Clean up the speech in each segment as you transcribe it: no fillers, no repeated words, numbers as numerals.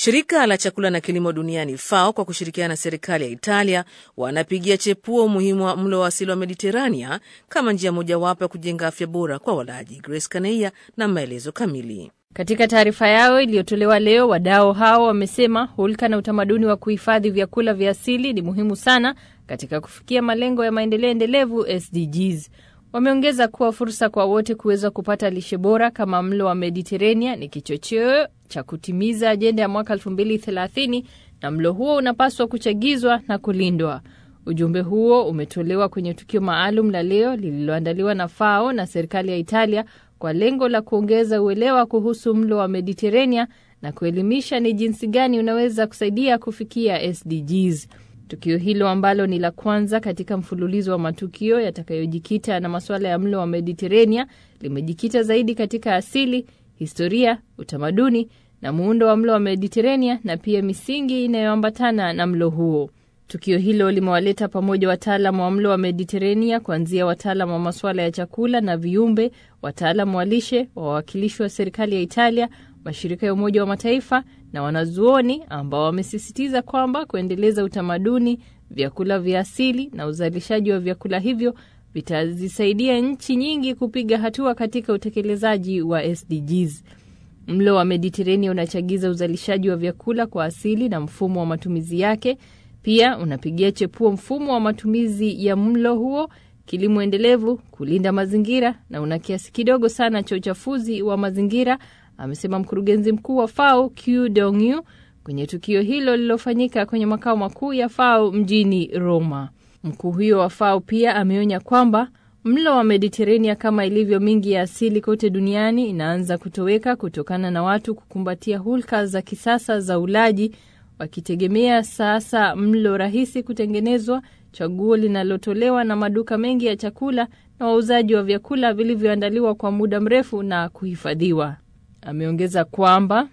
Shirika la chakula na kilimo duniani FAO kwa kushirikiana na serikali ya Italia wanapigia chepuo umuhimu wa mlo wa asili wa Mediterania kama njia mojawapo ya kujenga afya bora kwa walaji. Grace Kaneia na maelezo kamili. Katika taarifa yao iliyotolewa leo, wadau hao wamesema hulka na utamaduni wa kuhifadhi vyakula vya asili ni muhimu sana katika kufikia malengo ya maendeleo endelevu SDGs. Wameongeza kuwa fursa kwa wote kuweza kupata lishe bora kama mlo wa Mediterania ni kichocheo cha kutimiza ajenda ya mwaka 2030 na mlo huo unapaswa kuchagizwa na kulindwa. Ujumbe huo umetolewa kwenye tukio maalum la leo lililoandaliwa na FAO na serikali ya Italia kwa lengo la kuongeza uelewa kuhusu mlo wa Mediterania na kuelimisha ni jinsi gani unaweza kusaidia kufikia SDGs. Tukio hilo ambalo ni la kwanza katika mfululizo wa matukio yatakayojikita na masuala ya mlo wa Mediterania limejikita zaidi katika asili, historia, utamaduni na muundo wa mlo wa Mediterania na pia misingi inayoambatana na mlo huo. Tukio hilo limewaleta pamoja wataalamu wa mlo wa Mediterania kuanzia wataalamu wa masuala ya chakula na viumbe, wataalamu wa lishe, wawakilishi wa serikali ya Italia, mashirika ya Umoja wa Mataifa na wanazuoni ambao wamesisitiza kwamba kuendeleza utamaduni, vyakula vya asili na uzalishaji wa vyakula hivyo vitazisaidia nchi nyingi kupiga hatua katika utekelezaji wa SDGs. Mlo wa Mediterania unachagiza uzalishaji wa vyakula kwa asili na mfumo wa matumizi yake. Pia unapigia chepuo mfumo wa matumizi ya mlo huo, kilimo endelevu, kulinda mazingira na una kiasi kidogo sana cha uchafuzi wa mazingira, amesema mkurugenzi mkuu wa FAO Q Dongyu kwenye tukio hilo lililofanyika kwenye makao makuu ya FAO mjini Roma. Mkuu huyo wa FAO pia ameonya kwamba mlo wa Mediterania kama ilivyo mingi ya asili kote duniani inaanza kutoweka kutokana na watu kukumbatia hulka za kisasa za ulaji, wakitegemea sasa mlo rahisi kutengenezwa, chaguo linalotolewa na maduka mengi ya chakula na wauzaji wa vyakula vilivyoandaliwa kwa muda mrefu na kuhifadhiwa. Ameongeza kwamba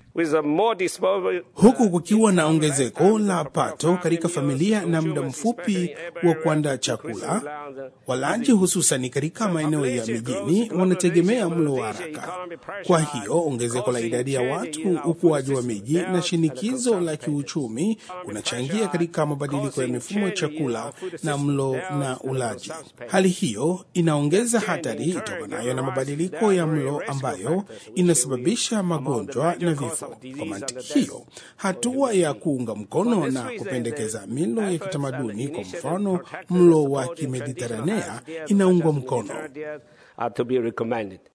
huku kukiwa na ongezeko la pato katika familia na muda mfupi wa kuandaa chakula, walaji hususan katika maeneo ya mijini wanategemea mlo wa haraka. Kwa hiyo ongezeko la idadi ya watu, ukuaji wa miji na shinikizo la kiuchumi kunachangia katika mabadiliko ya mifumo ya chakula na mlo na ulaji. Hali hiyo inaongeza hatari itokanayo na mabadiliko ya mlo ambayo inasababisha magonjwa na vifo. Kwa mantiki hiyo, hatua ya kuunga mkono na kupendekeza milo ya kitamaduni, kwa mfano mlo wa Kimediterania, inaungwa mkono.